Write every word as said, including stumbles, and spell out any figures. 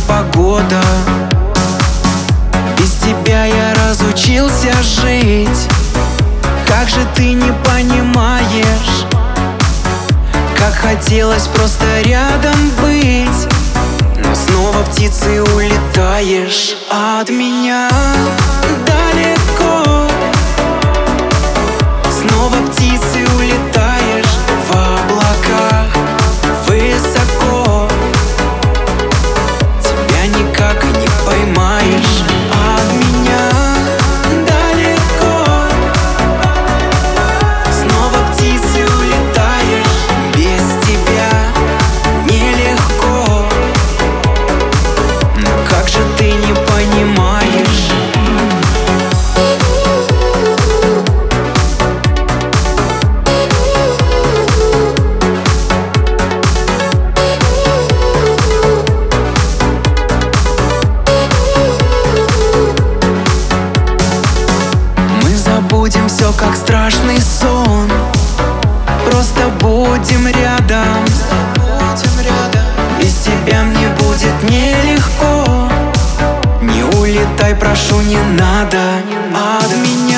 погода. Без тебя я разучился жить. Как же ты не понимаешь, как хотелось просто рядом быть, но снова птицей улетаешь от меня далеко. Снова птицей улетаешь в облаках высоко. Тебя никак и не поймаешь от меня далеко. Снова птицей улетаешь, без тебя нелегко. Но как же ты не понимаешь? Будем все как страшный сон. Просто будем рядом. Без тебя мне будет нелегко. Не улетай, прошу, не надо от меня.